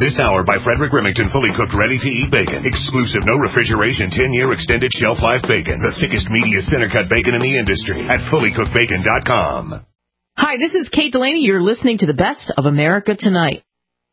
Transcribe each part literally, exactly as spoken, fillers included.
This hour by Frederick Remington, fully cooked, ready-to-eat bacon. Exclusive, no refrigeration, ten-year extended shelf life bacon. The thickest, meatiest, center-cut bacon in the industry at fully cooked bacon dot com. Hi, this is Kate Delaney. You're listening to the Best of America Tonight.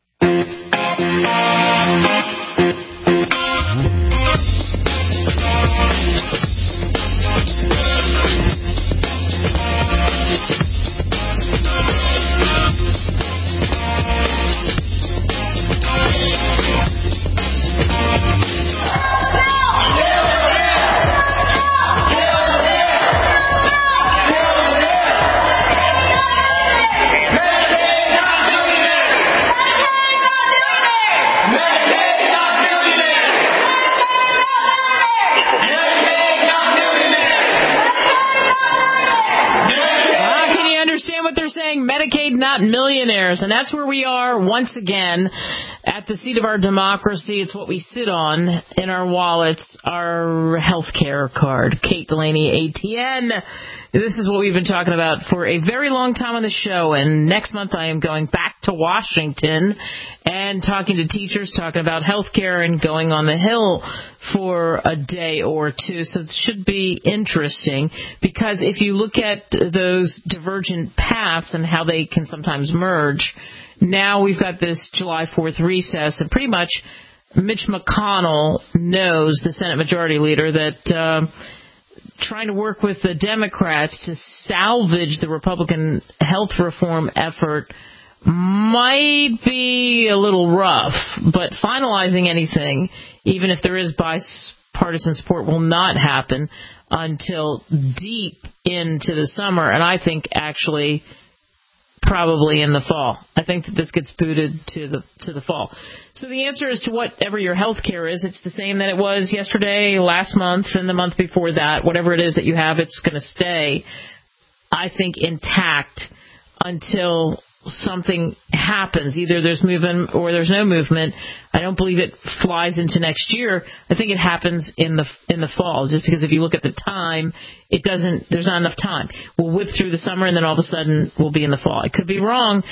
Medicaid, not millionaires. And that's where we are once again at the seat of our democracy. It's what we sit on in our wallets, our health care card. Kate Delaney, A T N. This is what we've been talking about for a very long time on the show. And next month I am going back to Washington and talking to teachers, talking about health care and going on the Hill for a day or two. So it should be interesting because if you look at those divergent paths and how they can sometimes merge, now we've got this July fourth recess, and pretty much Mitch McConnell knows, the Senate Majority Leader, that uh, trying to work with the Democrats to salvage the Republican health reform effort might be a little rough, but finalizing anything, even if there is bipartisan support, will not happen until deep into the summer, and I think actually probably in the fall. I think that this gets booted to the to the fall. So the answer is to whatever your health care is, it's the same that it was yesterday, last month, and the month before that. Whatever it is that you have, it's going to stay, I think, intact until something happens. Either there's movement or there's no movement. I don't believe it flies into next year. I think it happens in the in the fall, just because if you look at the time, it doesn't. There's not enough time. We'll whip through the summer, and then all of a sudden we'll be in the fall. I could be wrong.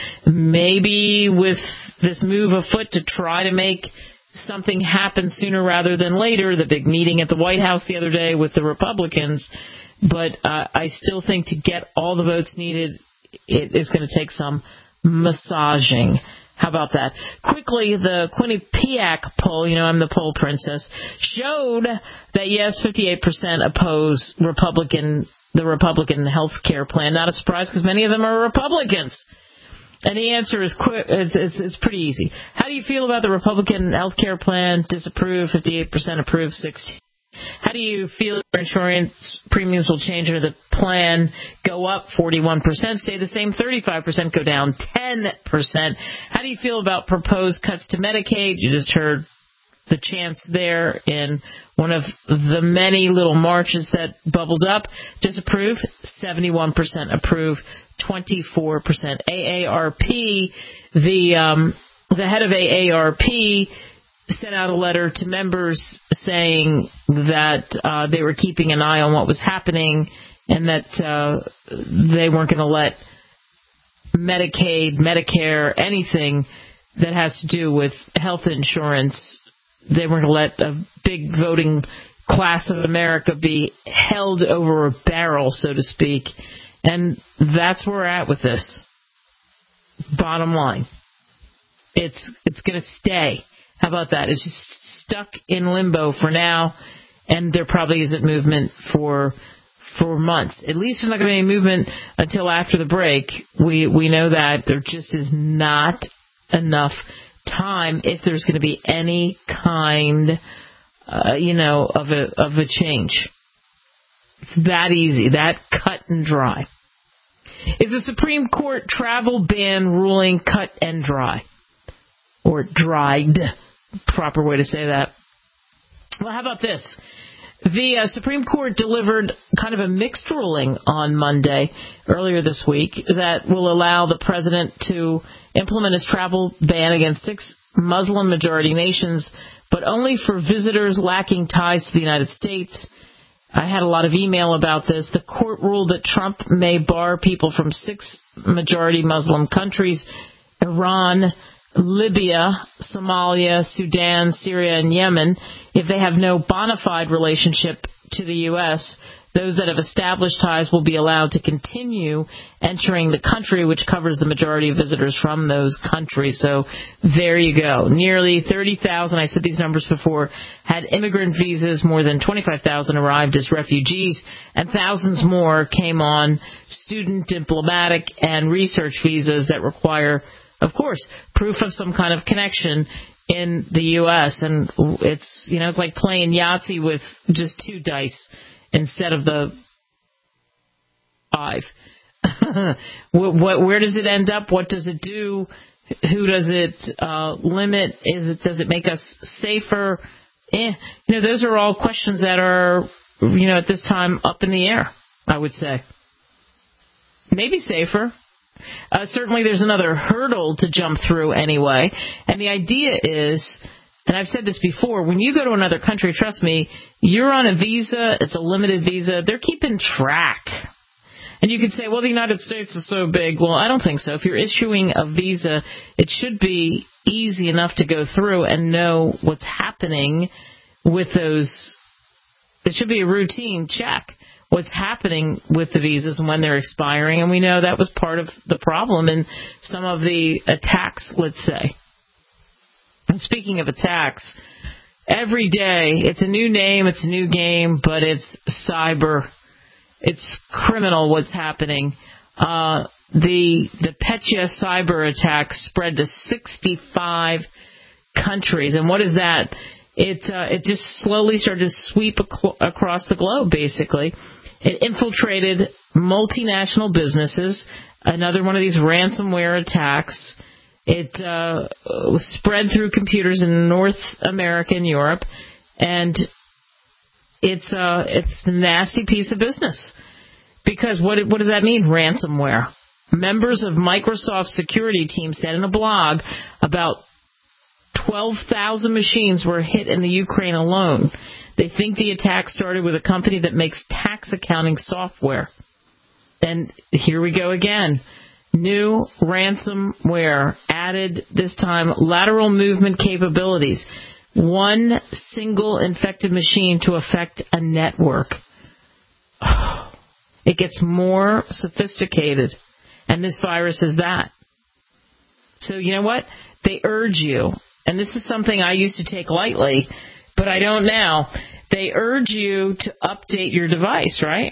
Maybe with this move afoot to try to make something happen sooner rather than later, the big meeting at the White House the other day with the Republicans, but uh, I still think to get all the votes needed, it is going to take some massaging. How about that? Quickly, the Quinnipiac poll, you know, I'm the poll princess, showed that, yes, fifty-eight percent oppose Republican, the Republican health care plan. Not a surprise because many of them are Republicans. And the answer is quick. It's, it's, it's pretty easy. How do you feel about the Republican health care plan? Disapprove, fifty-eight percent approve, sixty. How do you feel your insurance premiums will change or the plan go up? forty-one percent. Stay the same, thirty-five percent. Go down, ten percent. How do you feel about proposed cuts to Medicaid? You just heard the chants there in one of the many little marches that bubbled up. Disapprove, seventy-one percent. Approve, twenty-four percent. A A R P, the, um, the head of A A R P sent out a letter to members saying that uh, they were keeping an eye on what was happening and that uh, they weren't going to let Medicaid, Medicare, anything that has to do with health insurance, they weren't going to let a big voting class of America be held over a barrel, so to speak. And that's where we're at with this. Bottom line. It's it's going to stay. How about that? It's just stuck in limbo for now, and there probably isn't movement for for months. At least there's not going to be any movement until after the break. We we know that there just is not enough time if there's going to be any kind, uh, you know, of a of a change. It's that easy, that cut and dry. Is the Supreme Court travel ban ruling cut and dry? Or dried? Proper way to say that. Well, how about this? The uh, Supreme Court delivered kind of a mixed ruling on Monday, earlier this week, that will allow the president to implement his travel ban against six Muslim-majority nations, but only for visitors lacking ties to the United States. I had a lot of email about this. The court ruled that Trump may bar people from six majority Muslim countries: Iran, Libya, Somalia, Sudan, Syria, and Yemen, if they have no bona fide relationship to the U S, those that have established ties will be allowed to continue entering the country, which covers the majority of visitors from those countries. So there you go. Nearly thirty thousand, I said these numbers before, had immigrant visas. More than twenty-five thousand arrived as refugees, and thousands more came on student, diplomatic, and research visas that require, of course, proof of some kind of connection in the U S. And it's, you know, it's like playing Yahtzee with just two dice instead of the five. what, where does it end up? What does it do? Who does it uh, limit? Is it does it make us safer? Eh, you know, those are all questions that are, you know, at this time up in the air, I would say. Maybe safer. Uh, certainly there's another hurdle to jump through anyway. And the idea is, and I've said this before, when you go to another country, trust me, you're on a visa, it's a limited visa, they're keeping track. And you could say, well, the United States is so big. Well, I don't think so. If you're issuing a visa, it should be easy enough to go through and know what's happening with those. It should be a routine check. What's happening with the visas and when they're expiring. And we know that was part of the problem in some of the attacks, let's say. And speaking of attacks, every day it's a new name, it's a new game, but it's cyber. It's criminal what's happening. Uh, the the Petya cyber attack spread to sixty-five countries. And what is that? It, uh, it just slowly started to sweep ac- across the globe, basically. It infiltrated multinational businesses, another one of these ransomware attacks. It uh, spread through computers in North America and Europe, and it's uh, it's a nasty piece of business. Because what what does that mean, ransomware? Members of Microsoft's security team said in a blog about twelve thousand machines were hit in the Ukraine alone. They think the attack started with a company that makes tax accounting software. And here we go again. New ransomware added, this time, lateral movement capabilities. One single infected machine to affect a network. Oh, it gets more sophisticated. And this virus is that. So you know what? They urge you, and this is something I used to take lightly, but I don't now. They urge you to update your device, right?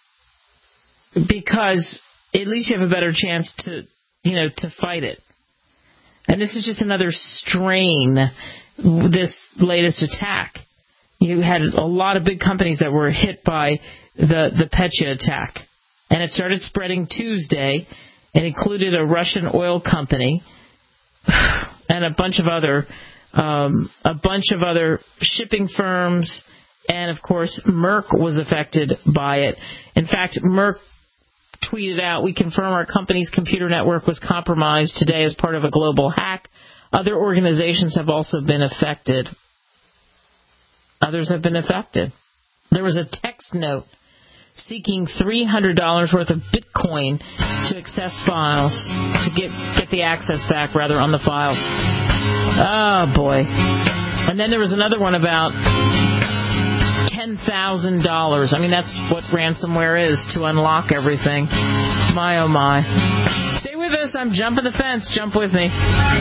Because at least you have a better chance to, you know, to fight it. And this is just another strain, this latest attack. You had a lot of big companies that were hit by the, the Petya attack. And it started spreading Tuesday. It included a Russian oil company and a bunch of other um, a bunch of other shipping firms, and of course Merck was affected by it. In fact, Merck tweeted out, "We confirm our company's computer network was compromised today as part of a global hack. Other organizations have also been affected." Others have been affected. There was a text note seeking three hundred dollars worth of Bitcoin to access files, to get get the access back, rather, on the files. Oh, boy. And then there was another one about ten thousand dollars. I mean, that's what ransomware is, to unlock everything. My, oh, my. Stay with us. I'm jumping the fence. Jump with me.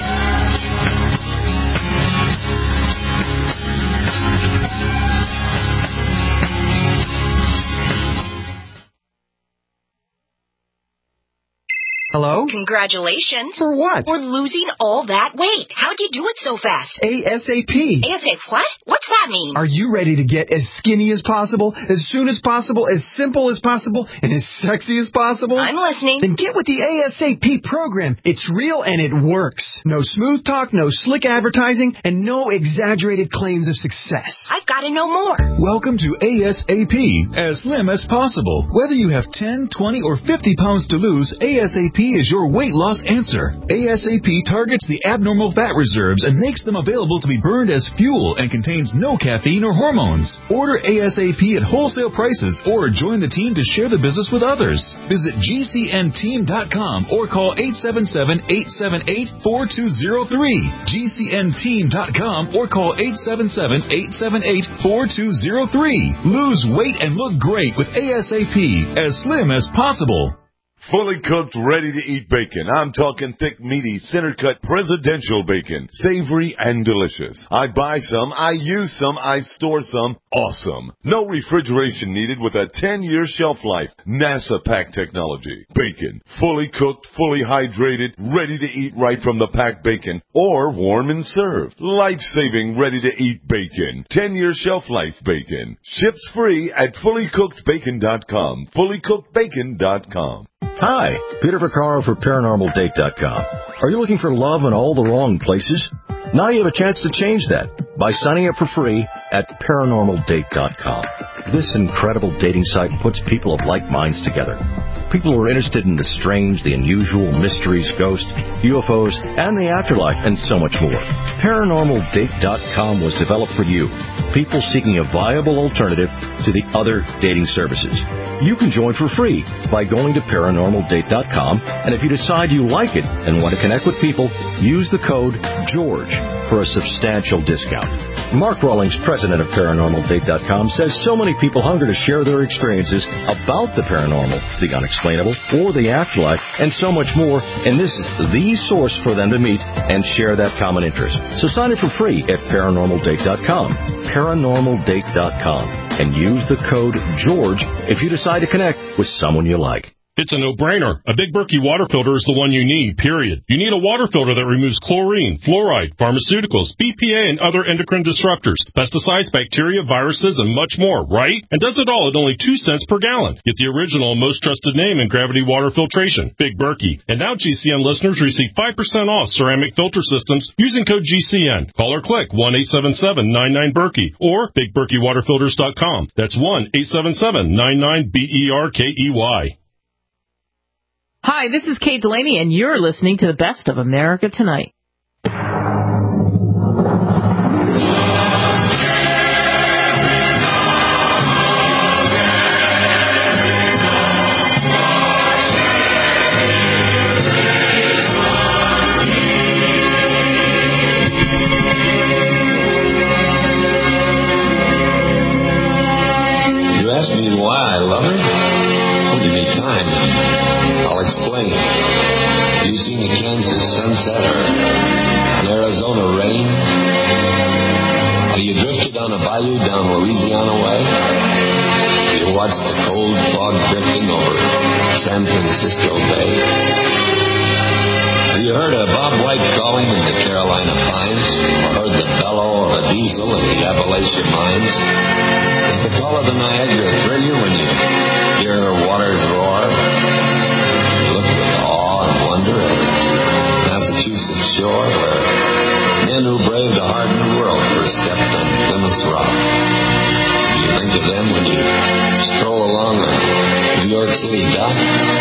Hello? Congratulations. For what? For losing all that weight. How'd you do it so fast? ASAP. ASAP what? What's that mean? Are you ready to get as skinny as possible, as soon as possible, as simple as possible, and as sexy as possible? I'm listening. Then get with the ASAP program. It's real and it works. No smooth talk, no slick advertising, and no exaggerated claims of success. I've got to know more. Welcome to ASAP, as slim as possible. Whether you have ten, twenty, or fifty pounds to lose, ASAP P is your weight loss answer. A S A P targets the abnormal fat reserves and makes them available to be burned as fuel and contains no caffeine or hormones. Order A S A P at wholesale prices or join the team to share the business with others. Visit G C N team dot com or call eight seven seven, eight seven eight, four two zero three. G C N team dot com or call eight seven seven, eight seven eight, four two zero three. Lose weight and look great with A S A P, as slim as possible. Fully cooked, ready-to-eat bacon. I'm talking thick, meaty, center-cut presidential bacon. Savory and delicious. I buy some, I use some, I store some. Awesome. No refrigeration needed with a ten-year shelf life. NASA pack technology. Bacon. Fully cooked, fully hydrated, ready to eat right from the packed bacon. Or warm and served. Life-saving, ready-to-eat bacon. ten-year shelf life bacon. Ships free at fully cooked bacon dot com. fully cooked bacon dot com. Hi, Peter Vaccaro for paranormal date dot com. Are you looking for love in all the wrong places? Now you have a chance to change that by signing up for free at paranormal date dot com. This incredible dating site puts people of like minds together. People who are interested in the strange, the unusual, mysteries, ghosts, U F Os, and the afterlife, and so much more. paranormal date dot com was developed for you, people seeking a viable alternative to the other dating services. You can join for free by going to paranormal date dot com, and if you decide you like it and want to connect with people, use the code GEORGE for a substantial discount. Mark Rawlings, president of paranormal date dot com, says so many people hunger to share their experiences about the paranormal, the unexplainable, or the afterlife, and so much more, and this is the source for them to meet and share that common interest. So sign up for free at paranormal date dot com, paranormal date dot com, and use the code GEORGE if you decide to connect with someone you like. It's a no-brainer. A Big Berkey water filter is the one you need, period. You need a water filter that removes chlorine, fluoride, pharmaceuticals, B P A, and other endocrine disruptors, pesticides, bacteria, viruses, and much more, right? And does it all at only two cents per gallon. Get the original and most trusted name in gravity water filtration, Big Berkey. And now G C N listeners receive five percent off ceramic filter systems using code G C N. Call or click one eight seven seven, nine nine, Berkey or big berkey water filters dot com. That's one eight seven seven, nine nine, B E R K E Y. Hi, this is Kate Delaney, and you're listening to the Best of America Tonight. You ask me why I love her? Well, give me time. I'll explain. Have you seen a Kansas sunset or an Arizona rain? Have you drifted on a bayou down Louisiana way? Have you watched the cold fog drifting over San Francisco Bay? Have you heard a Bob White calling in the Carolina pines? Or heard the bellow of a diesel in the Appalachian mines? Does the call of the Niagara thrill you when you hear her waters roar? Wonder at Massachusetts shore where men who braved a hard new world first stepped on Plymouth Rock. Do you think of them when you stroll along the New York City dock?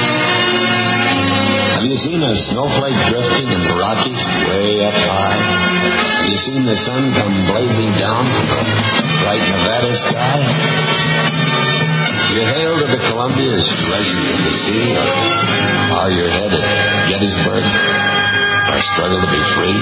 Have you seen a snowflake drifting in the Rockies way up high? Have you seen the sun come blazing down from the bright Nevada sky? You hail to the Columbia as she races in the sea, or are your head at Gettysburg, or struggle to be free?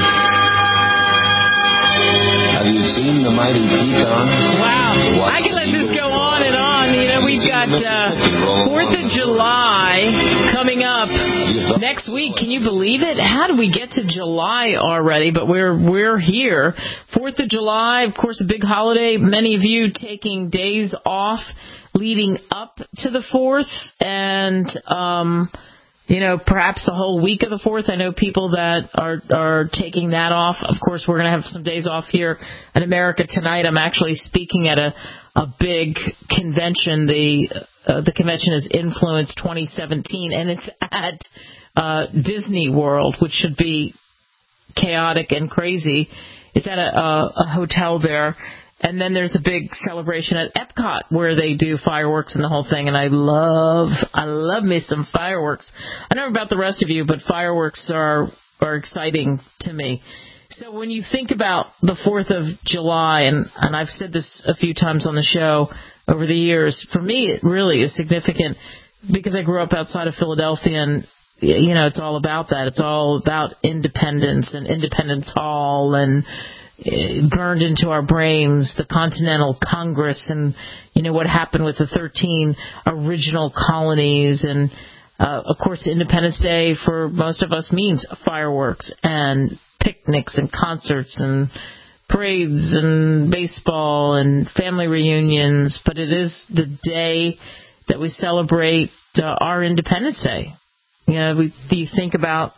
Have you seen the mighty Tetons? Wow, I can let this go on and on. You know, we've got uh, fourth of July coming up next week. Can you believe it? How did we get to July already? But we're we're here. fourth of July, of course, a big holiday. Many of you taking days off leading up to the fourth, and um, you know, perhaps the whole week of the fourth. I know people that are are taking that off. Of course, we're going to have some days off here at America Tonight. I'm actually speaking at a a big convention. The uh, the convention is Influence twenty seventeen, and it's at uh, Disney World, which should be chaotic and crazy. It's at a, a, a hotel there. And then there's a big celebration at Epcot where they do fireworks and the whole thing. And I love, I love me some fireworks. I don't know about the rest of you, but fireworks are, are exciting to me. So when you think about the fourth of July, and, and I've said this a few times on the show over the years, for me it really is significant because I grew up outside of Philadelphia, and you know, it's all about that. It's all about independence and Independence Hall, and burned into our brains the Continental Congress, and you know what happened with the thirteen original colonies. And uh, of course Independence Day for most of us means fireworks and picnics and concerts and parades and baseball and family reunions, but it is the day that we celebrate uh, our Independence Day. You know, we, you think about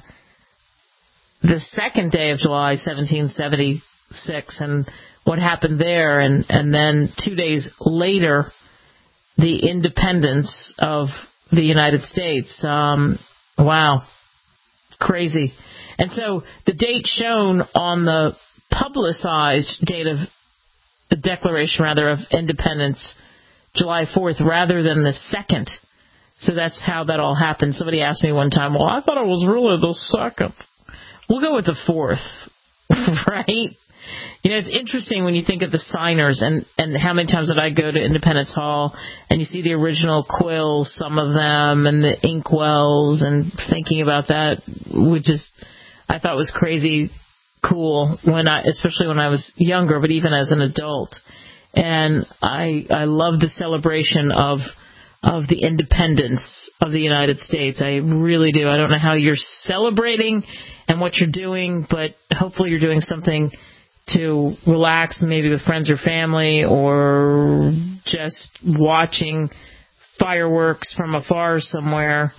the second day of July, seventeen seventy-six, and what happened there, and, and then two days later, the independence of the United States. Um, wow, crazy. And so the date shown on the publicized date of the Declaration, rather, of Independence, July fourth, rather than the second. So that's how that all happened. Somebody asked me one time, well, I thought it was really the second. We'll go with the fourth, right? You know, it's interesting when you think of the signers, and, and how many times did I go to Independence Hall and you see the original quills, some of them, and the inkwells, and thinking about that, which is, I thought was crazy cool when I, especially when I was younger, but even as an adult. And I, I love the celebration of, of the independence of the United States. I really do. I don't know how you're celebrating and what you're doing, but hopefully you're doing something to relax, maybe with friends or family, or just watching fireworks from afar somewhere,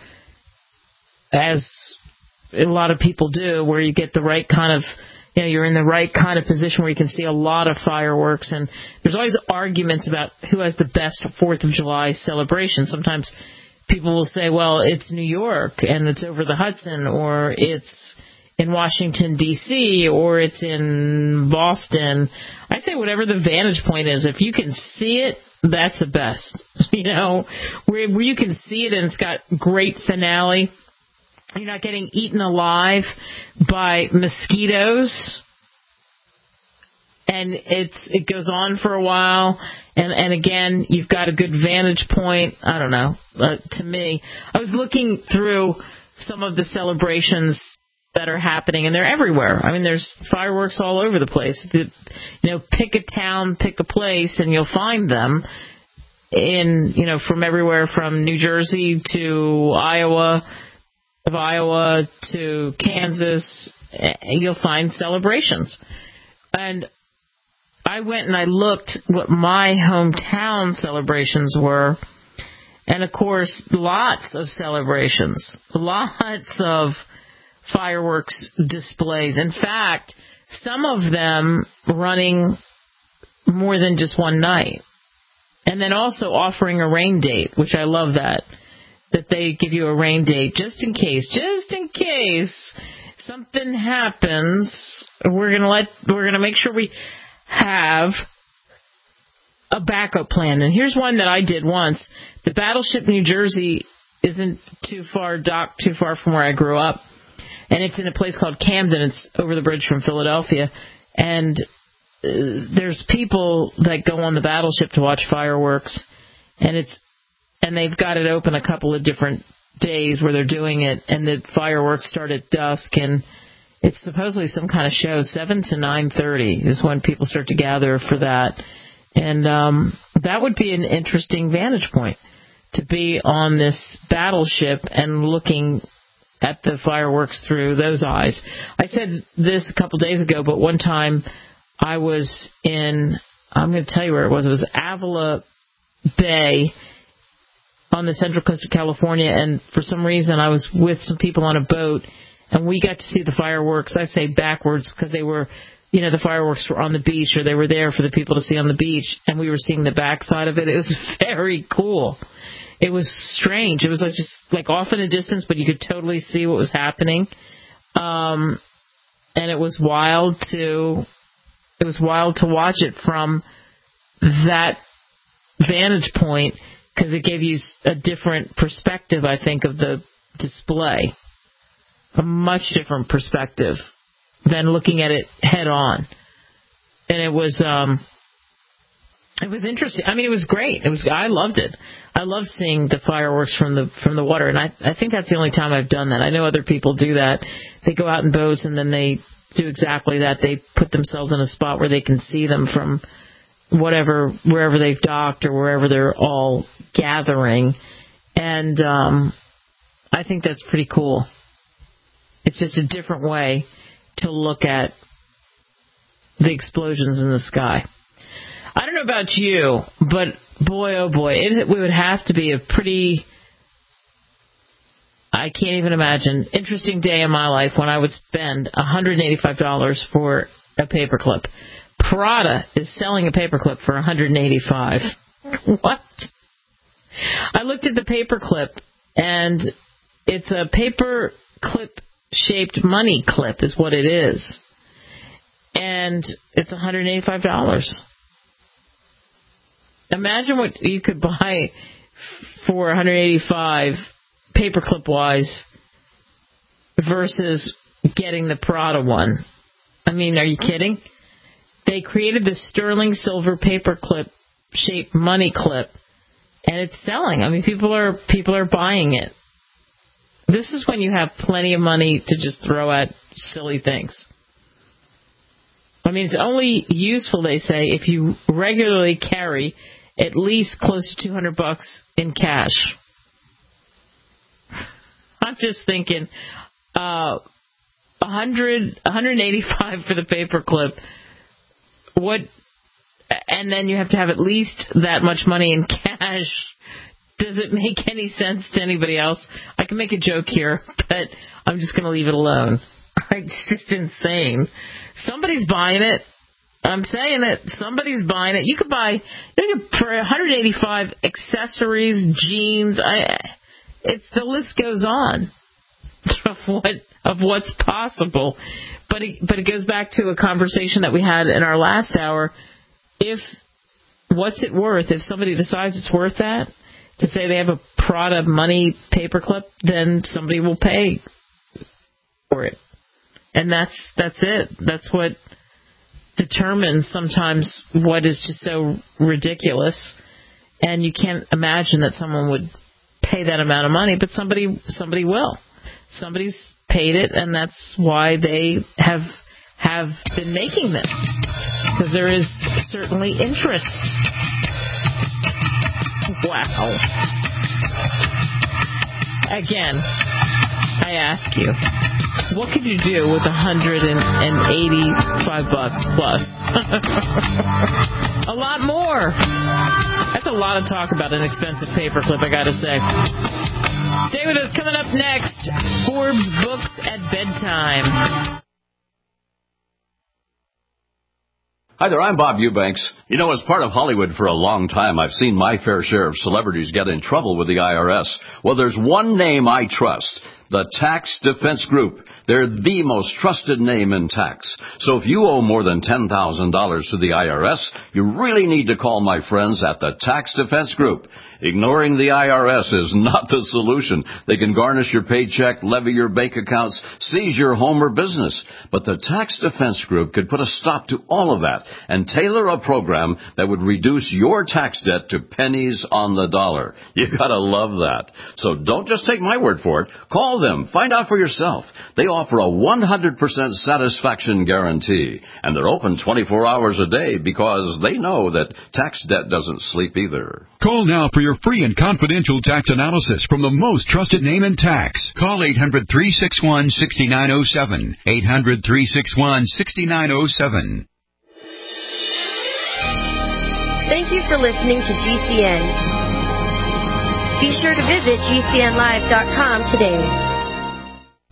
as a lot of people do, where you get the right kind of, you know, you're in the right kind of position where you can see a lot of fireworks. And there's always arguments about who has the best fourth of July celebration. Sometimes people will say, well, it's New York and it's over the Hudson, or it's in Washington, D C, or it's in Boston. I say whatever the vantage point is, if you can see it, that's the best. You know, where, where you can see it and it's got great finale. You're not getting eaten alive by mosquitoes, and it's it goes on for a while, and, and again, you've got a good vantage point. I don't know. Uh, to me, I was looking through some of the celebrations that are happening, and they're everywhere. I mean, there's fireworks all over the place. You know, pick a town, pick a place, and you'll find them in, you know, from everywhere from New Jersey to Iowa, of Iowa to Kansas. You'll find celebrations. And I went and I looked what my hometown celebrations were, and of course, lots of celebrations, lots of fireworks displays. In fact, some of them running more than just one night. And then also offering a rain date, which I love that, that they give you a rain date just in case, just in case something happens. We're going to let, we're going to make sure we have a backup plan. And here's one that I did once. The Battleship New Jersey isn't too far, docked too far from where I grew up. And it's in a place called Camden. It's over the bridge from Philadelphia. And uh, there's people that go on the battleship to watch fireworks. And it's and they've got it open a couple of different days where they're doing it. And the fireworks start at dusk. And it's supposedly some kind of show. seven to nine thirty is when people start to gather for that. And um, that would be an interesting vantage point, to be on this battleship and looking at the fireworks through those eyes. I said this a couple days ago, but one time I was in, I'm going to tell you where it was. It was Avila Bay on the central coast of California, and for some reason I was with some people on a boat, and we got to see the fireworks. I say backwards because they were, you know, the fireworks were on the beach, or they were there for the people to see on the beach, and we were seeing the backside of it. It was very cool. It was strange. It was like just like off in a distance, but you could totally see what was happening. Um, and it was wild to, it was wild to watch it from that vantage point because it gave you a different perspective, I think, of the display. A much different perspective than looking at it head on. And it was um, it was interesting. I mean, it was great. It was I loved it. I love seeing the fireworks from the from the water, and I I think that's the only time I've done that. I know other people do that. They go out in boats and then they do exactly that. They put themselves in a spot where they can see them from whatever, wherever they've docked or wherever they're all gathering. And um, I think that's pretty cool. It's just a different way to look at the explosions in the sky. I don't know about you, but boy, oh boy, it would have to be a pretty, I can't even imagine, interesting day in my life when I would spend one hundred eighty-five dollars for a paperclip. Prada is selling a paperclip for one hundred eighty-five dollars. What? I looked at the paperclip, and it's a paperclip-shaped money clip is what it is. And it's one hundred eighty-five dollars. Imagine what you could buy for one hundred eighty-five dollars paperclip-wise versus getting the Prada one. I mean, are you kidding? They created the sterling silver paperclip-shaped money clip, and it's selling. I mean, people are people are buying it. This is when you have plenty of money to just throw at silly things. I mean, it's only useful, they say, if you regularly carry at least close to two hundred bucks in cash. I'm just thinking, uh, one hundred, one hundred eighty-five for the paperclip. What? And then you have to have at least that much money in cash. Does it make any sense to anybody else? I can make a joke here, but I'm just going to leave it alone. It's just insane. Somebody's buying it. I'm saying it. Somebody's buying it. You could buy, you could, for one hundred eighty-five dollars, accessories, jeans. I, it's the list goes on of what of what's possible. But it, but it goes back to a conversation that we had in our last hour. If what's it worth? If somebody decides it's worth that, to say they have a Prada money paperclip, then somebody will pay for it. And that's that's it. That's what determines sometimes what is just so ridiculous. And you can't imagine that someone would pay that amount of money, but somebody somebody will. Somebody's paid it, and that's why they have have been making them. Because there is certainly interest. Wow. Again, I ask you, what could you do with one hundred eighty-five bucks plus? A lot more. That's a lot of talk about an expensive paperclip, I gotta say. Stay with us. Coming up next, Forbes Books at Bedtime. Hi there, I'm Bob Eubanks. You know, as part of Hollywood for a long time, I've seen my fair share of celebrities get in trouble with the I R S. Well, there's one name I trust. The Tax Defense Group. They're the most trusted name in tax. So if you owe more than ten thousand dollars to the I R S, you really need to call my friends at the Tax Defense Group. Ignoring the I R S is not the solution. They can garnish your paycheck, levy your bank accounts, seize your home or business. But the Tax Defense Group could put a stop to all of that and tailor a program that would reduce your tax debt to pennies on the dollar. You gotta love that. So don't just take my word for it. Call them. Find out for yourself. They offer a one hundred percent satisfaction guarantee. And they're open twenty-four hours a day because they know that tax debt doesn't sleep either. Call now for your free and confidential tax analysis from the most trusted name in tax. Call eight hundred, three six one, six nine zero seven. eight hundred, three six one, six nine zero seven. Thank you for listening to G C N. Be sure to visit G C N live dot com today.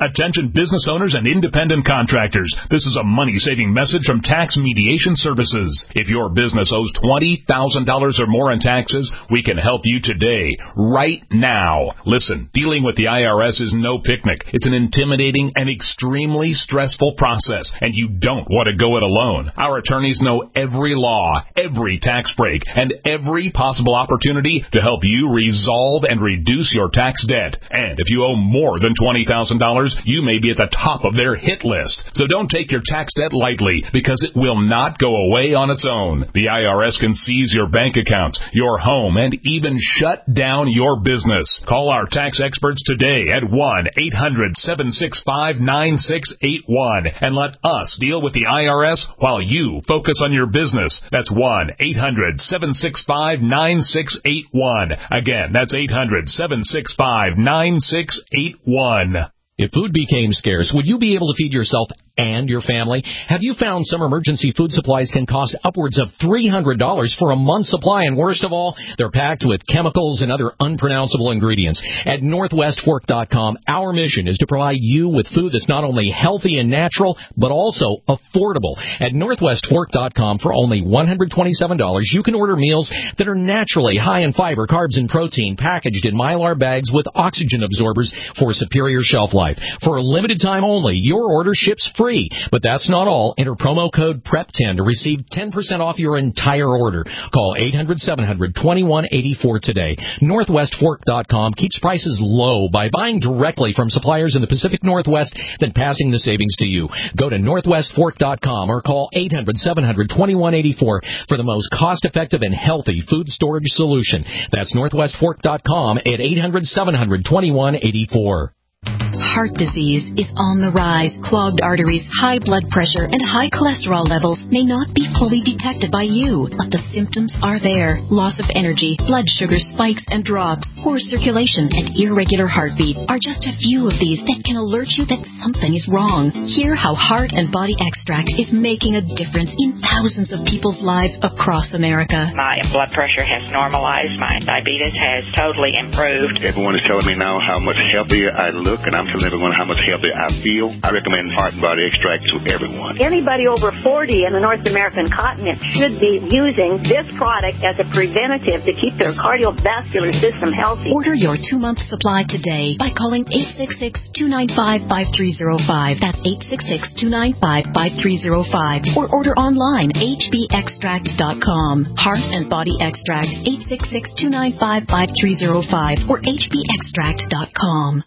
Attention business owners and independent contractors. This is a money-saving message from Tax Mediation Services. If your business owes twenty thousand dollars or more in taxes, we can help you today, right now. Listen, dealing with the I R S is no picnic. It's an intimidating and extremely stressful process, and you don't want to go it alone. Our attorneys know every law, every tax break, and every possible opportunity to help you resolve and reduce your tax debt. And if you owe more than twenty thousand dollars, you may be at the top of their hit list. So don't take your tax debt lightly, because it will not go away on its own. The I R S can seize your bank accounts, your home, and even shut down your business. Call our tax experts today at one eight hundred seven six five nine six eight one and let us deal with the I R S while you focus on your business. That's one eight hundred seven six five nine six eight one. Again, that's eight hundred seven six five nine six eight one. If food became scarce, would you be able to feed yourself and your family? Have you found some emergency food supplies can cost upwards of three hundred dollars for a month's supply? And worst of all, they're packed with chemicals and other unpronounceable ingredients. At Northwest Fork dot com, our mission is to provide you with food that's not only healthy and natural, but also affordable. At Northwest Fork dot com, for only one hundred twenty-seven dollars, you can order meals that are naturally high in fiber, carbs, and protein, packaged in Mylar bags with oxygen absorbers for superior shelf life. For a limited time only, your order ships free. But that's not all. Enter promo code P R E P ten to receive ten percent off your entire order. Call eight hundred seven hundred twenty-one eighty-four today. Northwest Fork dot com keeps prices low by buying directly from suppliers in the Pacific Northwest, then passing the savings to you. Go to Northwest Fork dot com or call eight hundred seven hundred twenty-one eighty-four for the most cost-effective and healthy food storage solution. That's Northwest Fork dot com at eight hundred seven hundred twenty-one eighty-four. Heart disease is on the rise. Clogged arteries, high blood pressure, and high cholesterol levels may not be fully detected by you, but the symptoms are there. Loss of energy, blood sugar spikes and drops, poor circulation, and irregular heartbeat are just a few of these that can alert you that something is wrong. Hear how Heart and Body Extract is making a difference in thousands of people's lives across America. My blood pressure has normalized. My diabetes has totally improved. Everyone is telling me now how much healthier I look, and I'm telling everyone how much healthier I feel. I recommend Heart and Body Extract to everyone. Anybody over forty in the North American continent should be using this product as a preventative to keep their cardiovascular system healthy. Order your two-month supply today by calling eight six six, two nine five, five three zero five. That's eight six six, two nine five, five three zero five. Or order online, h b extract dot com. Heart and Body Extract, eight six six, two nine five, five three zero five or h b extract dot com.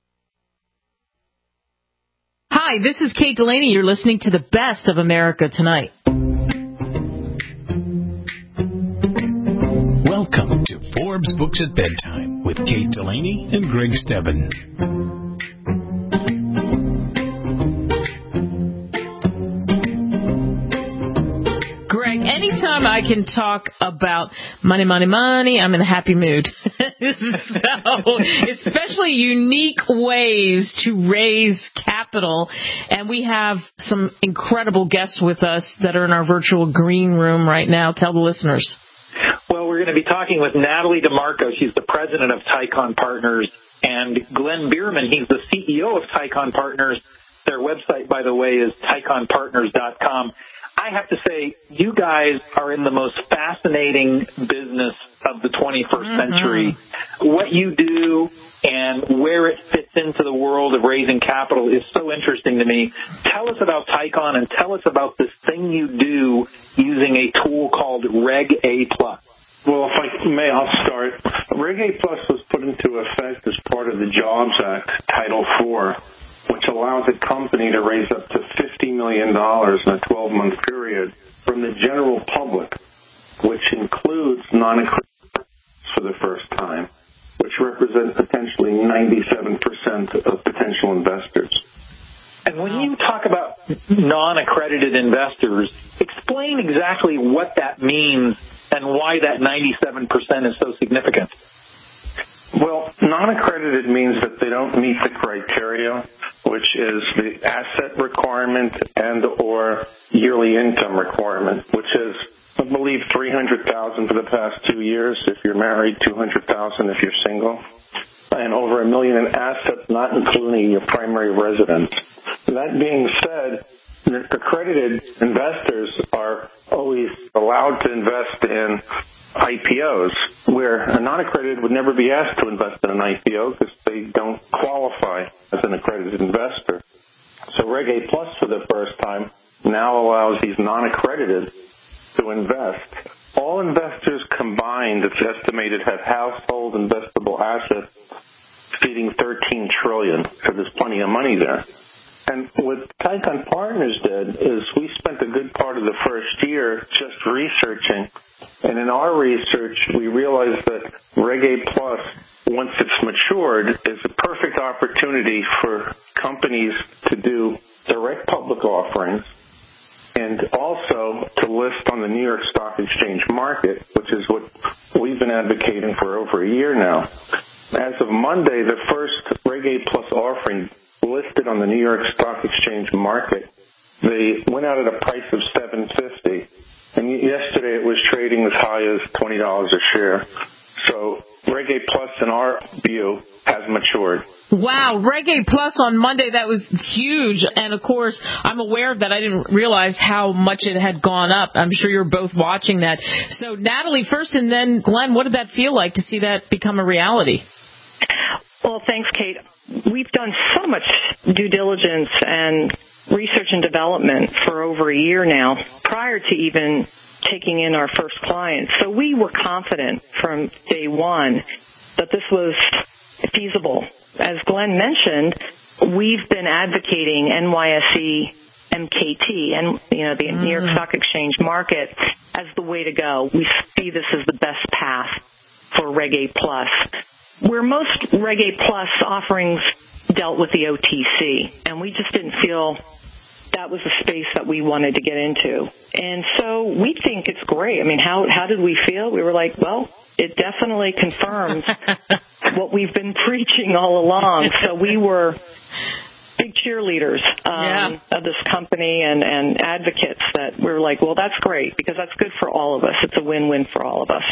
Hi, this is Kate Delaney. You're listening to the best of America Tonight. Welcome to Forbes Books at Bedtime with Kate Delaney and Greg Stebbin. Greg, anytime I can talk about money, money, money, I'm in a happy mood. So, especially unique ways to raise capital. And we have some incredible guests with us that are in our virtual green room right now. Tell the listeners. Well, we're going to be talking with Natalie DeMarco. She's the president of Tycon Partners. And Glenn Bierman, he's the C E O of Tycon Partners. Their website, by the way, is tycon partners dot com. I have to say, you guys are in the most fascinating business of the twenty-first mm-hmm. century. What you do and where it fits into the world of raising capital is so interesting to me. Tell us about Tycon and tell us about this thing you do using a tool called Reg A plus. Well, if I may, I'll start. Reg A plus was put into effect as part of the Jobs Act, Title four, which allows a company to raise up to fifty million dollars in a twelve-month period from the general public, which includes non-accredited for the first time, which represents potentially ninety-seven percent of potential investors. And when you talk about non-accredited investors, explain exactly what that means and why that ninety-seven percent is so significant. Well, non-accredited means that they don't meet the criteria, which is the asset requirement and or yearly income requirement, which is, I believe, three hundred thousand dollars for the past two years if you're married, two hundred thousand dollars if you're single. and over a million in assets, not including your primary residence. That being said, accredited investors are always allowed to invest in I P Os, where a non-accredited would never be asked to invest in an I P O because they don't qualify as an accredited investor. So Reg A Plus, for the first time, now allows these non-accredited to invest. All investors combined, it's estimated, have household investable assets exceeding thirteen trillion dollars, so there's plenty of money there. And what Tycon Partners did is we spent a good part of the first year just researching, and in our research we realized that Reg A Plus, once it's matured, is a perfect opportunity for companies to do direct public offerings and also to list on the New York Stock Exchange market, which is what we've been advocating for over a year now. As of Monday, the first Reg A Plus offering listed on the New York Stock Exchange market, they went out at a price of seven fifty, and yesterday it was trading as high as twenty dollars a share. So Reg A Plus, in our view, has matured. Wow, Reg A Plus on Monday, that was huge. And, of course, I'm aware of that. I didn't realize how much it had gone up. I'm sure you're both watching that. So, Natalie first, and then Glenn, what did that feel like to see that become a reality? Well, thanks, Kate. We've done so much due diligence and research and development for over a year now, prior to even taking in our first clients. So we were confident from day one that this was feasible. As Glenn mentioned, we've been advocating N Y S E M K T and, you know, the mm. New York Stock Exchange market as the way to go. We see this as the best path for Reg A Plus. Where most Reg A Plus offerings dealt with the O T C, and we just didn't feel that was a space that we wanted to get into. And so we think it's great. I mean, how how did we feel? We were like, well, it definitely confirms what we've been preaching all along. So we were big cheerleaders um, yeah. of this company and, and advocates that we were like, well, that's great because that's good for all of us. It's a win-win for all of us.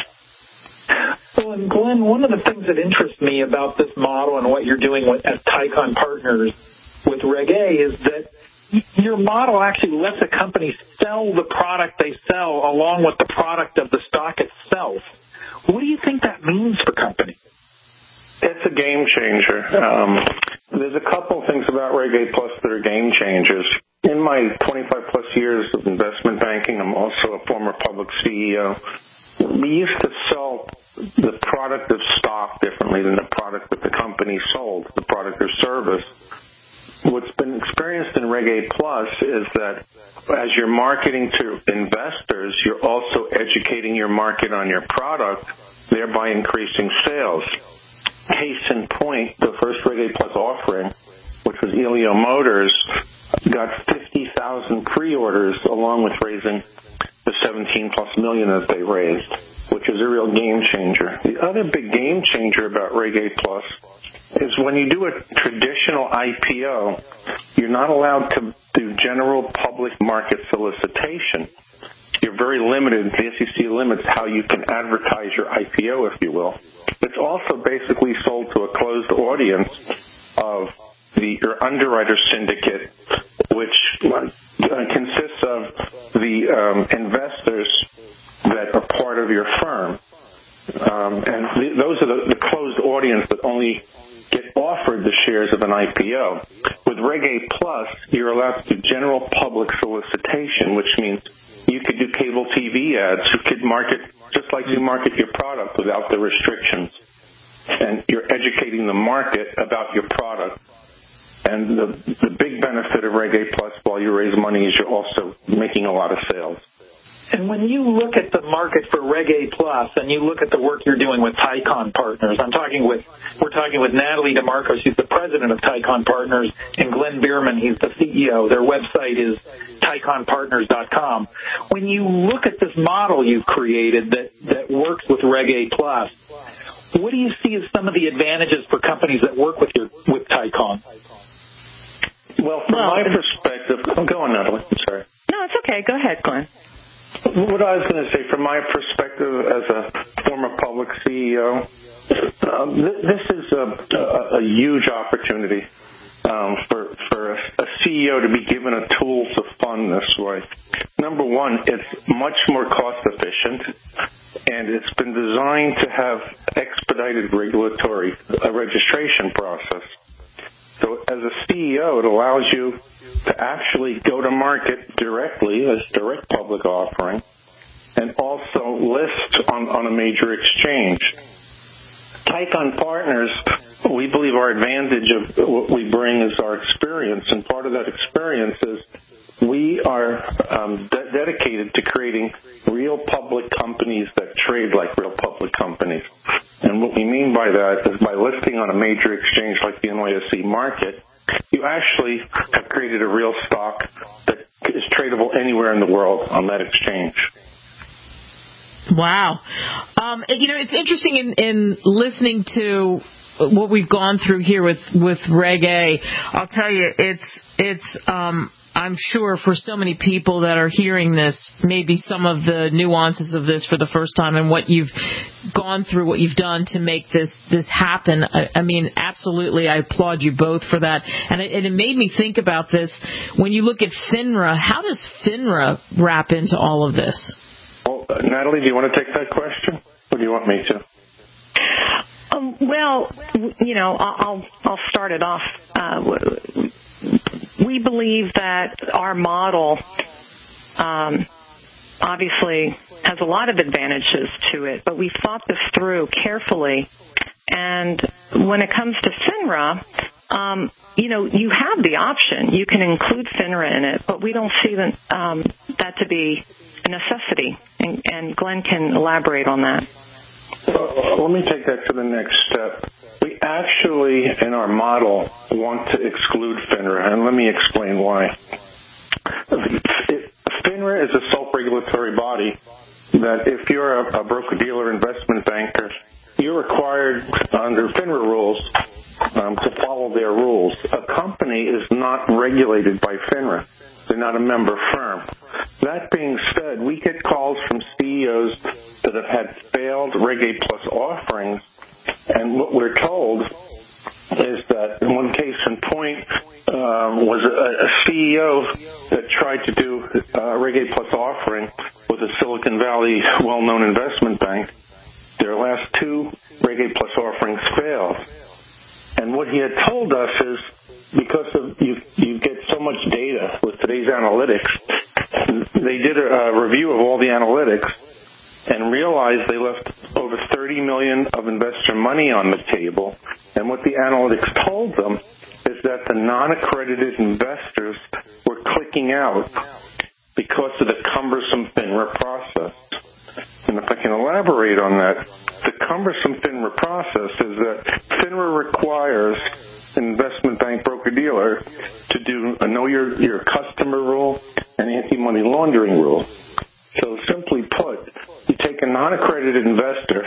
Well, and Glenn, one of the things that interests me about this model and what you're doing with, at Tycon Partners with Reg A is that your model actually lets a company sell the product they sell along with the product of the stock itself. What do you think that means for companies? It's a game changer. Um, there's a couple things about Reg A Plus that are game changers. In my twenty-five plus years of investment banking, I'm also a former public C E O. We used to sell the product of stock differently than the product that the company sold, the product or service. What's been experienced in Reg A Plus is that as you're marketing to investors, you're also educating your market on your product, thereby increasing sales. Case in point, the first Reg A Plus offering, which was Elio Motors, got fifty thousand pre-orders along with raising the seventeen plus million that they raised, which is a real game changer. The other big game changer about Reg A Plus is when you do a traditional I P O, you're not allowed to do general public market solicitation. You're very limited. The S E C limits how you can advertise your I P O, if you will. It's also basically sold to a closed audience of the your underwriter syndicate, which uh, consists of the um, investors that are part of your firm. Um, and th- those are the, the closed audience that only get offered the shares of an I P O. With Reg A Plus, you're allowed to do general public solicitation, which means you could do cable T V ads. You could market just like you market your product without the restrictions. And you're educating the market about your product. And the, the big benefit of Reg A Plus while you raise money is you're also making a lot of sales. And when you look at the market for Reg A Plus and you look at the work you're doing with Tycon Partners, I'm talking with, we're talking with Natalie DeMarco, she's the president of Tycon Partners, and Glenn Bierman, he's the C E O. Their website is tycon partners dot com. When you look at this model you've created that, that works with Reg A Plus, what do you see as some of the advantages for companies that work with your, with Tycon? Well, from well, my perspective, oh, go on, Natalie. I'm sorry. No, it's okay. Go ahead, Glenn. What I was going to say, from my perspective as a former public C E O, um, th- this is a, a, a huge opportunity um, for, for a, a C E O to be given a tool to fund this way. Number one, it's much more cost efficient, and it's been designed to have expedited regulatory uh, registration process. So as a C E O, it allows you to actually go to market directly as direct public offering and also list on, on a major exchange. Tycon Partners, we believe our advantage of what we bring is our experience, and part of that experience is we are um, de- dedicated to creating real public companies that trade like real public companies. And what we mean by that is by listing on a major exchange like the N Y S E market, you actually have created a real stock that is tradable anywhere in the world on that exchange. Wow. Um, you know, it's interesting in, in listening to what we've gone through here with, with Reg A. I'll tell you, it's, it's, um, I'm sure for so many people that are hearing this, maybe some of the nuances of this for the first time and what you've gone through, what you've done to make this, this happen. I, I mean, absolutely, I applaud you both for that. And it, and it made me think about this. When you look at FINRA, how does FINRA wrap into all of this? Well, uh, Natalie, do you want to take that question, or do you want me to? Um, well, you know, I'll I'll start it off. Uh, we believe that our model um, obviously has a lot of advantages to it, but we've thought this through carefully. And when it comes to FINRA, um, you know, you have the option. You can include FINRA in it, but we don't see the, um, that to be a necessity. And, and Glenn can elaborate on that. Well, let me take that to the next step. We actually, in our model, want to exclude FINRA, and let me explain why. FINRA is a self-regulatory body that if you're a, a broker-dealer investment banker, you're required under FINRA rules um, to follow their rules. A company is not regulated by FINRA. They're not a member firm. That being said, we get calls from C E Os that have had failed Reg A Plus offerings, and what we're told is that in one case in point um, was a, a C E O that tried to do a Reg A Plus offering with a Silicon Valley well-known investment bank. Their last two Reg A Plus offerings failed. And what he had told us is, because of you, you get so much data with today's analytics, they did a, a review of all the analytics and realized they left over thirty million dollars of investor money on the table. And what the analytics told them is that the non-accredited investors were clicking out because of the cumbersome FINRA process. And if I can elaborate on that, the cumbersome FINRA process is that FINRA requires an investment bank broker-dealer to do a know your, your customer rule and anti-money laundering rule. So simply put, you take a non-accredited investor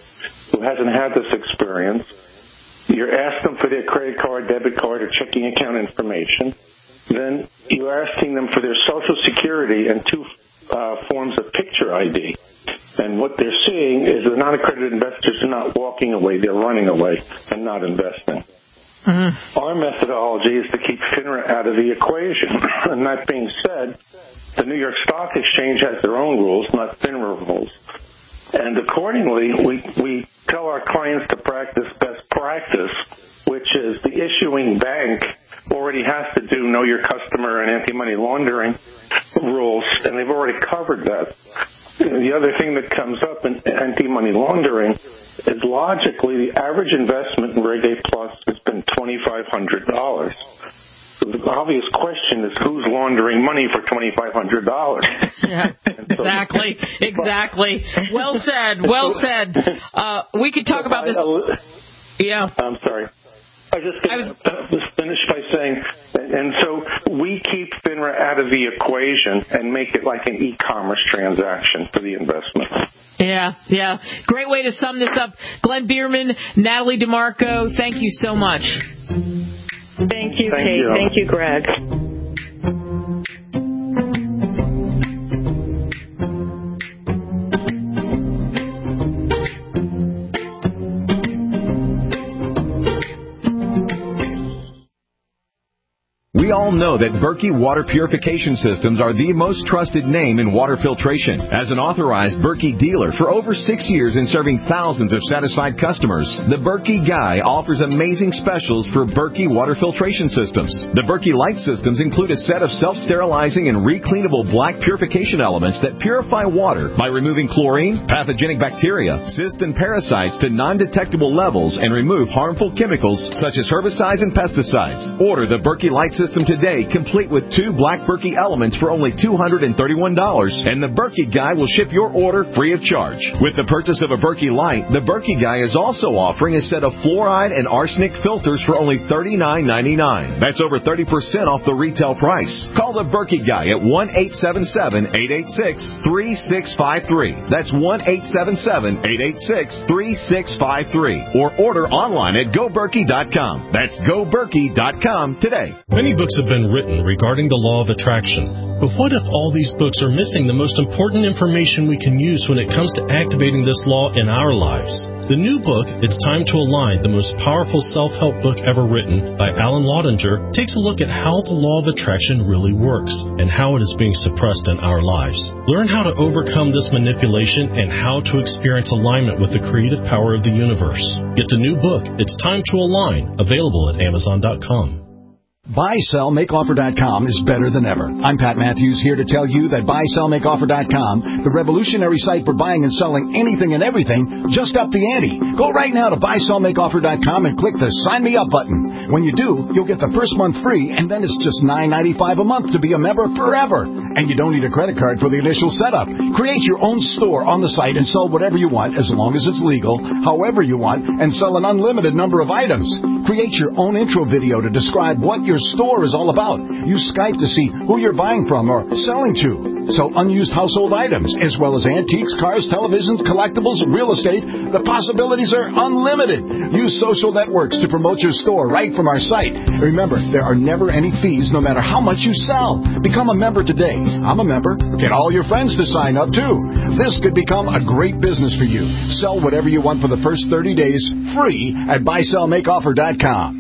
who hasn't had this experience, you're asking them for their credit card, debit card, or checking account information, then you're asking them for their Social Security and two uh, forms of picture I D. And what they're seeing is the non-accredited investors are not walking away, they're running away and not investing. Mm-hmm. Our methodology is to keep FINRA out of the equation. And that being said, the New York Stock Exchange has their own rules, not FINRA rules. And accordingly, we, we tell our clients to practice best practice, which is the issuing bank already has to do know your customer and anti-money laundering rules, and they've already covered that. The other thing that comes up in anti-money laundering is logically the average investment in Reg A Plus has been twenty-five hundred dollars. So the obvious question is who's laundering money for twenty-five hundred dollars? Yeah, exactly, exactly. Well said, well said. Uh, we could talk about this. Yeah. I'm sorry. I was just going to finish by saying, and so we keep FINRA out of the equation and make it like an e-commerce transaction for the investment. Yeah, yeah. Great way to sum this up. Glenn Bierman, Natalie DeMarco, thank you so much. Thank you, Thank Kate. you. Thank you, Greg. all know that Berkey Water Purification Systems are the most trusted name in water filtration. As an authorized Berkey dealer for over six years and serving thousands of satisfied customers, the Berkey Guy offers amazing specials for Berkey Water Filtration Systems. The Berkey Light Systems include a set of self-sterilizing and recleanable black purification elements that purify water by removing chlorine, pathogenic bacteria, cysts, and parasites to non-detectable levels and remove harmful chemicals such as herbicides and pesticides. Order the Berkey Light System today, complete with two black Berkey elements for only two hundred thirty-one dollars, and the Berkey Guy will ship your order free of charge. With the purchase of a Berkey Light, the Berkey Guy is also offering a set of fluoride and arsenic filters for only thirty-nine ninety-nine. That's over thirty percent off the retail price. Call the Berkey Guy at one eight seven seven, eight eight six, three six five three. That's one eight seven seven, eight eight six, three six five three. Or order online at go berkey dot com. That's go berkey dot com today. Many books have been written regarding the law of attraction. But what if all these books are missing the most important information we can use when it comes to activating this law in our lives? The new book, It's Time to Align, the most powerful self-help book ever written by Alan Laudinger, takes a look at how the law of attraction really works and how it is being suppressed in our lives. Learn how to overcome this manipulation and how to experience alignment with the creative power of the universe. Get the new book, It's Time to Align, available at amazon dot com. buy sell make offer dot com is better than ever. I'm Pat Matthews here to tell you that buy sell make offer dot com, the revolutionary site for buying and selling anything and everything, just upped the ante. Go right now to buy sell make offer dot com and click the Sign Me Up button. When you do, you'll get the first month free, and then it's just nine ninety-five a month to be a member forever. And you don't need a credit card for the initial setup. Create your own store on the site and sell whatever you want, as long as it's legal, however you want, and sell an unlimited number of items. Create your own intro video to describe what your store is all about. Use Skype to see who you're buying from or selling to. Sell unused household items, as well as antiques, cars, televisions, collectibles, real estate. The possibilities are unlimited. Use social networks to promote your store right from our site. Remember, there are never any fees no matter how much you sell. Become a member today. I'm a member. Get all your friends to sign up, too. This could become a great business for you. Sell whatever you want for the first thirty days, free at buy sell make offer dot com.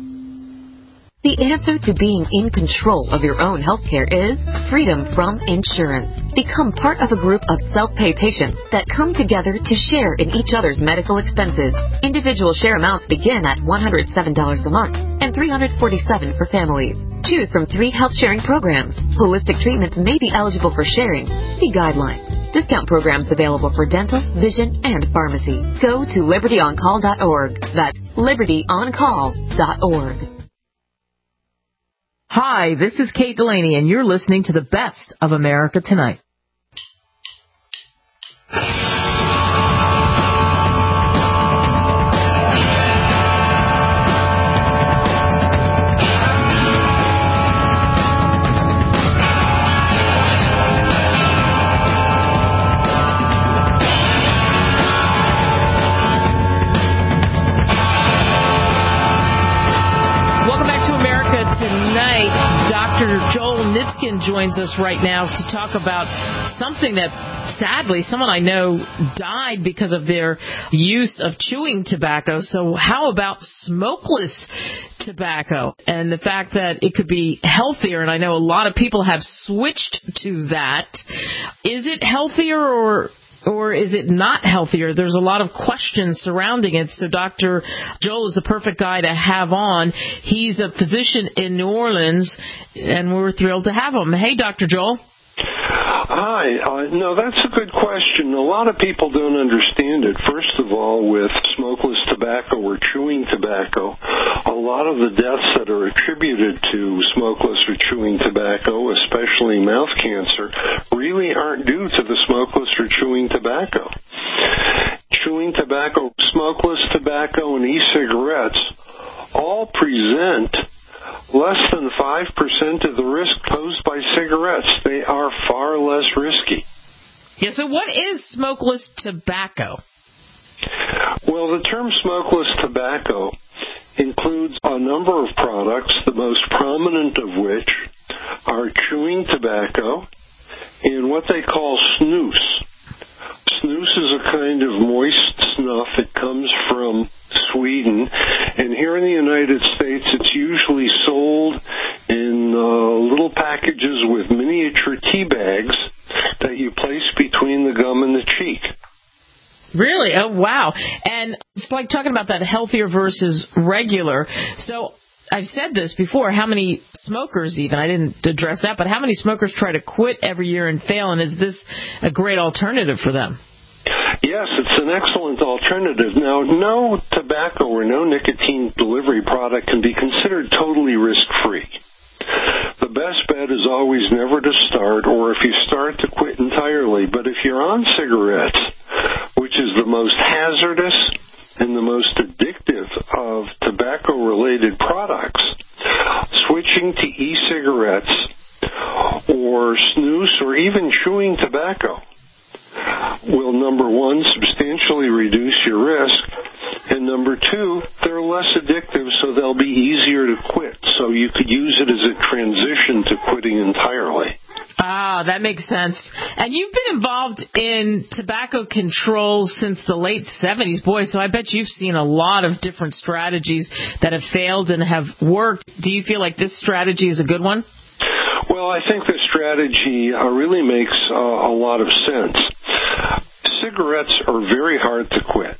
The answer to being in control of your own healthcare is freedom from insurance. Become part of a group of self-pay patients that come together to share in each other's medical expenses. Individual share amounts begin at one hundred seven dollars a month and three hundred forty-seven dollars for families. Choose from three health sharing programs. Holistic treatments may be eligible for sharing. See guidelines. Discount programs available for dental, vision, and pharmacy. Go to liberty on call dot org. That's liberty on call dot org. Hi, this is Kate Delaney, and you're listening to the best of America Tonight. Doctor Joel Nitzkin joins us right now to talk about something that, sadly, someone I know died because of their use of chewing tobacco. So how about smokeless tobacco and the fact that it could be healthier? And I know a lot of people have switched to that. Is it healthier or... Or is it not healthier? There's a lot of questions surrounding it. So Doctor Joel is the perfect guy to have on. He's a physician in New Orleans, and we're thrilled to have him. Hey, Doctor Joel. Hi. Uh, no, that's a good question. A lot of people don't understand it. First of all, with smokeless tobacco or chewing tobacco, a lot of the deaths that are attributed to smokeless or chewing tobacco, especially mouth cancer, really aren't due to the smokeless or chewing tobacco. Chewing tobacco, smokeless tobacco, and e-cigarettes all present less than five percent of the risk posed by cigarettes. They are far less risky. Yeah, so what is smokeless tobacco? Well, the term smokeless tobacco includes a number of products, the most prominent of which are chewing tobacco and what they call snus. Snus is a kind of moist snuff. It comes from Sweden, and here in the United States it's usually sold in uh, between the gum and the cheek. Really? Oh, wow. And it's like talking about that healthier versus regular. So I've said this before, how many smokers even, I didn't address that, but how many smokers try to quit every year and fail, and is this a great alternative for them? Yes, it's an excellent alternative. Now, no tobacco or no nicotine delivery product can be considered totally risk-free. The best bet is always never to start, or if you start, to quit entirely. But if you're on cigarettes, which is the most hazardous and the most addictive of tobacco-related products, switching to e-cigarettes or snus or even chewing tobacco will, number one, substantially reduce your risk, and number two, they're less addictive, so they'll be easier to quit. So you could use it as a transition to quitting entirely. Ah, that makes sense. And you've been involved in tobacco control since the late seventies. Boy, so I bet you've seen a lot of different strategies that have failed and have worked. Do you feel like this strategy is a good one? Well, I think the strategy uh, really makes uh, a lot of sense. Cigarettes are very hard to quit.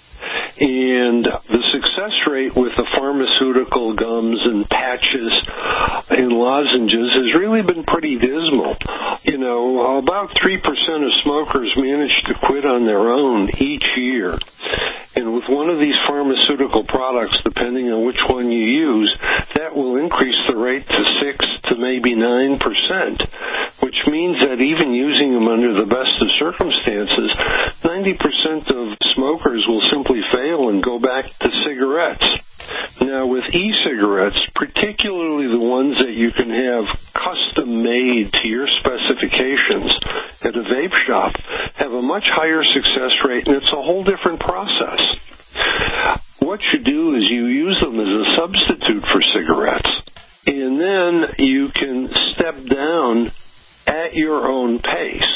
And the success rate with the pharmaceutical gums and patches and lozenges has really been pretty dismal. You know, about three percent of smokers manage to quit on their own each year. And with one of these pharmaceutical products, depending on which one you use, that will increase the rate to six to maybe nine percent, which means that even using them under the best of circumstances, ninety percent of smokers will simply fail and go back to cigarettes. Now, with e-cigarettes, particularly the ones that you can have custom-made to your specifications at a vape shop, have a much higher success rate, and it's a whole different process. What you do is you use them as a substitute for cigarettes, and then you can step down at your own pace.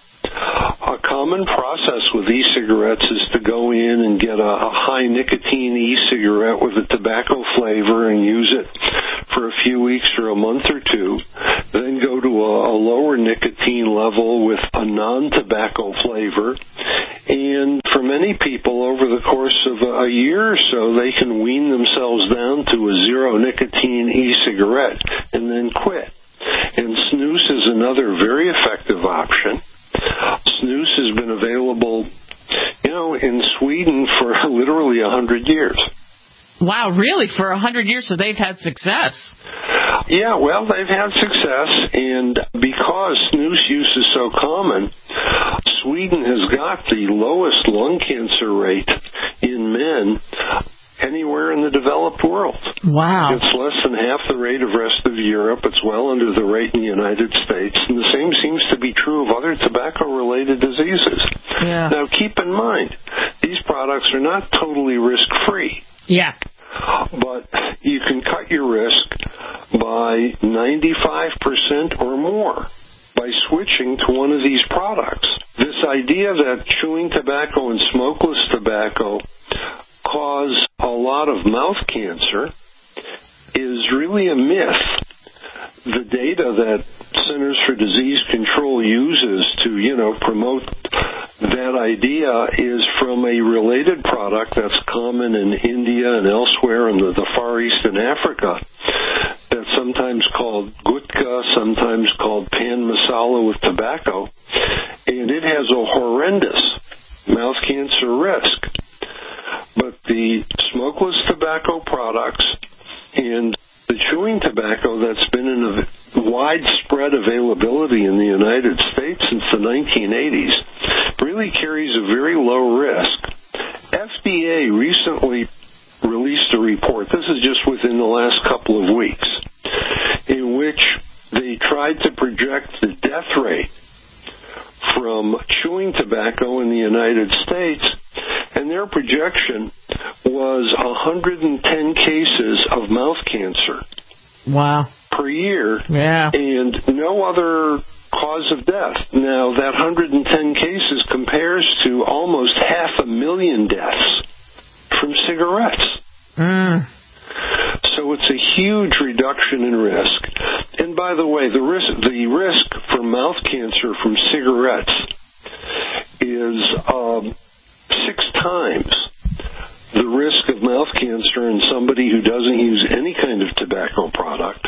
A common process with e-cigarettes is to go in and get a, a high nicotine e-cigarette with a tobacco flavor and use it for a few weeks or a month or two, then go to a, a lower nicotine level with a non-tobacco flavor, and for many people over the course of a, a year or so, they can wean themselves down to a zero nicotine e-cigarette and then quit. And snus is another very effective option. Snus has been available, you know, in Sweden for literally a hundred years. Wow, really? For a hundred years, so they've had success? Yeah, well, they've had success, and because snus use is so common, Sweden has got the lowest lung cancer rate in men anywhere in the developed world. Wow. It's less than half the rate of rest of Europe. It's well under the rate in the United States. And the same seems to be true of other tobacco-related diseases. Yeah. Now, keep in mind, these products are not totally risk-free. Yeah. But you can cut your risk by ninety-five percent or more by switching to one of these products. This idea that chewing tobacco and smokeless tobacco cause a lot of mouth cancer is really a myth. The data that Centers for Disease Control uses to, you know, promote that idea is from a related product that's common in India and elsewhere in the, the Far East and Africa that's sometimes called gutka, sometimes called pan masala with tobacco, and it has a horrendous mouth cancer risk. But the smokeless tobacco products and the chewing tobacco that's been in a widespread availability in the United States since the nineteen eighties really carries a very low risk. F D A recently released a report, this is just within the last couple of weeks, in which they tried to project the death rate from chewing tobacco in the United States, and their projection was one hundred ten cases of mouth cancer. Wow. Per year. Yeah. And no other cause of death. Now, that one hundred ten cases compares to almost half a million deaths from cigarettes. Mm. So it's a huge reduction in risk. And by the way, the risk, the risk for mouth cancer from cigarettes um, six times the risk of mouth cancer in somebody who doesn't use any kind of tobacco product.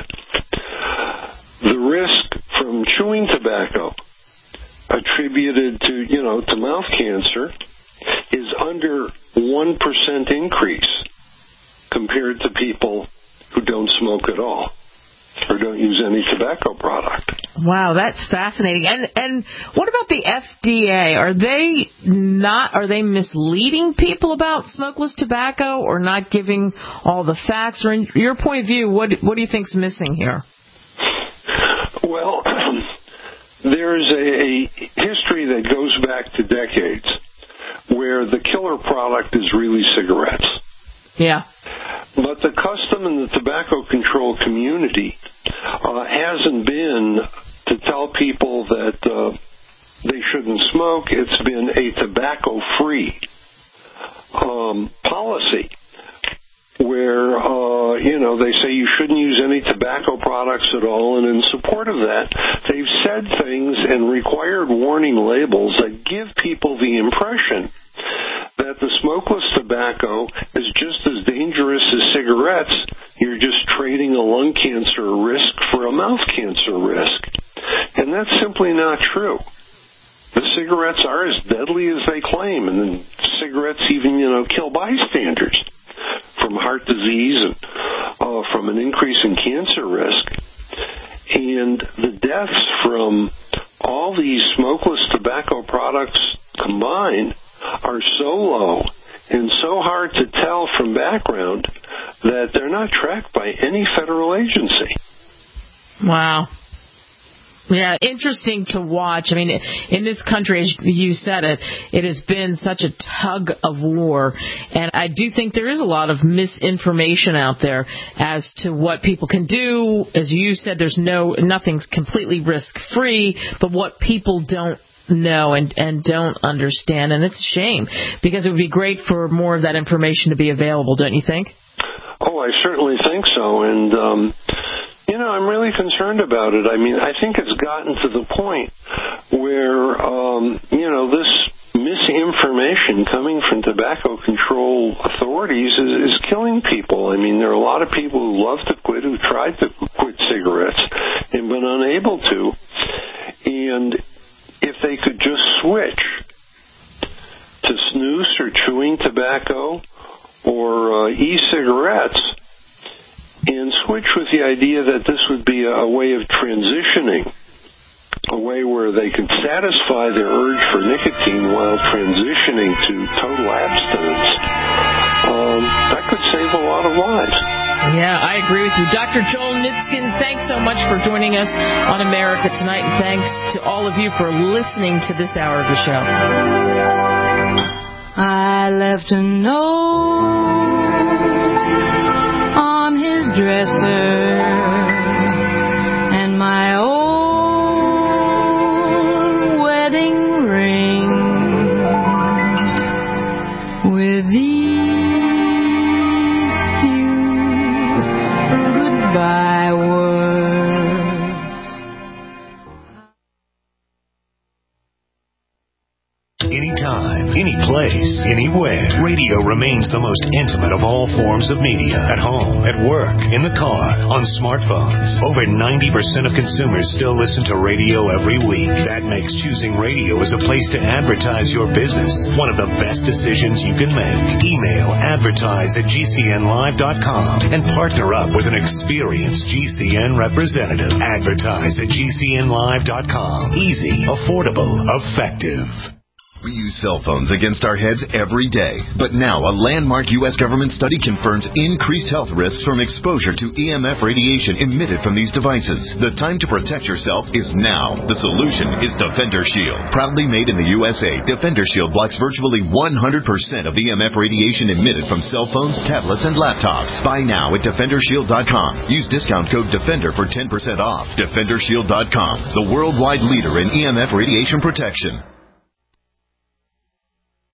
The risk from chewing tobacco attributed to, you know, to mouth cancer is under one percent increase compared to people who don't smoke at all or don't use any tobacco product. Wow, that's fascinating. And and what about the F D A? Are they not are they misleading people about smokeless tobacco or not giving all the facts? Or in your point of view, what what do you think's missing here? Well, there's a, a history that goes back to decades where the killer product is really cigarettes. Yeah. But the custom in the tobacco control community uh, hasn't been to tell people that uh, they shouldn't smoke. It's been a tobacco-free um, policy where, uh, you know, they say you shouldn't use any tobacco products at all, and in support of that, they've said things and required warning labels that give people the impression that the smokeless tobacco is just as dangerous as cigarettes. You're just trading a lung cancer risk for a mouth cancer risk. And that's simply not true. The cigarettes are as deadly as they claim, and then cigarettes even, you know, kill bystanders from heart disease and uh, from an increase in cancer risk. And the deaths from all these smokeless tobacco products combined are so low and so hard to tell from background that they're not tracked by any federal agency. Wow. Yeah, interesting to watch. I mean, in this country, as you said it, it has been such a tug of war. And I do think there is a lot of misinformation out there as to what people can do. As you said, there's no, nothing's completely risk-free, but what people don't know and, and don't understand. And it's a shame, because it would be great for more of that information to be available, don't you think? Oh, I certainly think so. And, um, you know, I'm really concerned about it. I mean, I think it's gotten to the point where, um, you know, this misinformation coming from tobacco control authorities is, is killing people. I mean, there are a lot of people who love to quit, who tried to quit cigarettes and been unable to. And if they could just switch to snus or chewing tobacco or uh, e-cigarettes, and switch with the idea that this would be a, a way of transitioning, a way where they could satisfy their urge for nicotine while transitioning to total abstinence, um, that could save a lot of lives. Yeah, I agree with you. Doctor Joel Nitskin, thanks so much for joining us on America Tonight, and thanks to all of you for listening to this hour of the show. I left a note on his dresser, and my old wedding ring with these few goodbye words. Anytime, any place, anywhere, radio remains the most intimate of all forms of media. At home, at work, in the car, on smartphones. Over ninety percent of consumers still listen to radio every week. That makes choosing radio as a place to advertise your business one of the best decisions you can make. Email advertise at G C N live dot com and partner up with an experienced G C N representative. Advertise at G C N live dot com. Easy, affordable, effective. We use cell phones against our heads every day. But now a landmark U S government study confirms increased health risks from exposure to E M F radiation emitted from these devices. The time to protect yourself is now. The solution is Defender Shield. Proudly made in the U S A, Defender Shield blocks virtually one hundred percent of E M F radiation emitted from cell phones, tablets, and laptops. Buy now at Defender Shield dot com. Use discount code DEFENDER for ten percent off. Defender Shield dot com, the worldwide leader in E M F radiation protection.